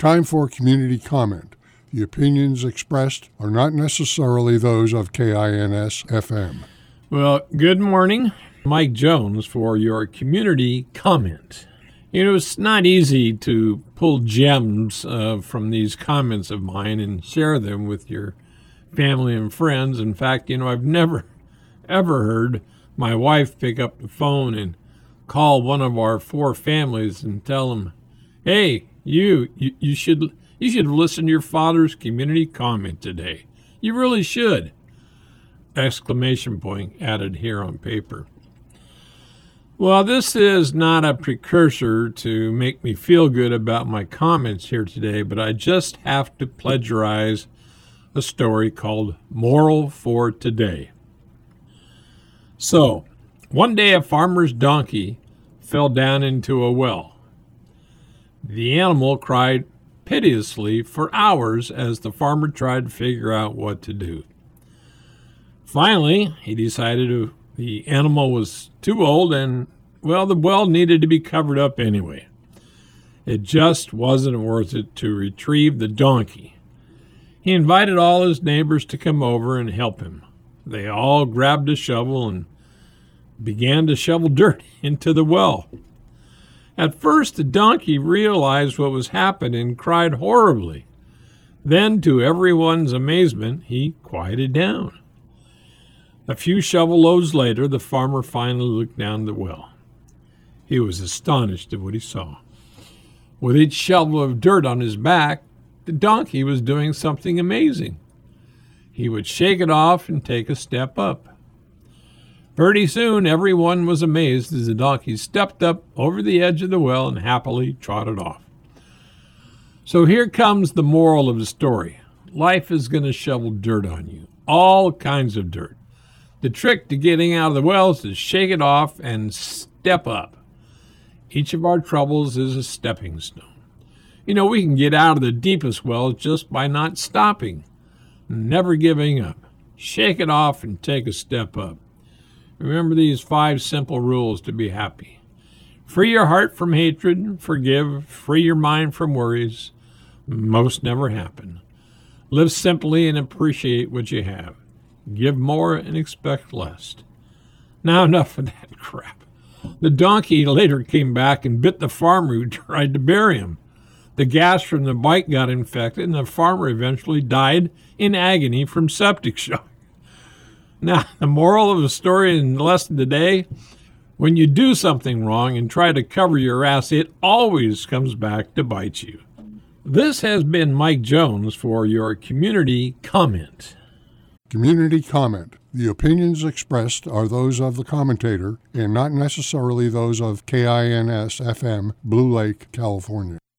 Time for community comment. The opinions expressed are not necessarily those of KINS-FM. Well, good morning. Mike Jones for your community comment. You know, it's not easy to pull gems from these comments of mine and share them with your family and friends. In fact, you know, I've never, ever heard my wife pick up the phone and call one of our 4 families and tell them, hey, you should listen to your father's community comment today. You really should. Exclamation point added here on paper. Well, this is not a precursor to make me feel good about my comments here today, but I just have to plagiarize a story called Moral for Today. So, one day a farmer's donkey fell down into a well. The animal cried piteously for hours as the farmer tried to figure out what to do. Finally, he decided the animal was too old and, well, the well needed to be covered up anyway. It just wasn't worth it to retrieve the donkey. He invited all his neighbors to come over and help him. They all grabbed a shovel and began to shovel dirt into the well. At first, the donkey realized what was happening and cried horribly. Then, to everyone's amazement, he quieted down. A few shovel loads later, the farmer finally looked down the well. He was astonished at what he saw. With each shovel of dirt on his back, the donkey was doing something amazing. He would shake it off and take a step up. Pretty soon, everyone was amazed as the donkey stepped up over the edge of the well and happily trotted off. So here comes the moral of the story. Life is going to shovel dirt on you, all kinds of dirt. The trick to getting out of the well is to shake it off and step up. Each of our troubles is a stepping stone. You know, we can get out of the deepest wells just by not stopping, never giving up. Shake it off and take a step up. Remember these 5 simple rules to be happy. Free your heart from hatred, forgive, free your mind from worries. Most never happen. Live simply and appreciate what you have. Give more and expect less. Now enough of that crap. The donkey later came back and bit the farmer who tried to bury him. The gas from the bite got infected and the farmer eventually died in agony from septic shock. Now, the moral of the story and lesson today, when you do something wrong and try to cover your ass, it always comes back to bite you. This has been Mike Jones for your community comment. Community comment. The opinions expressed are those of the commentator and not necessarily those of KINS-FM, Blue Lake, California.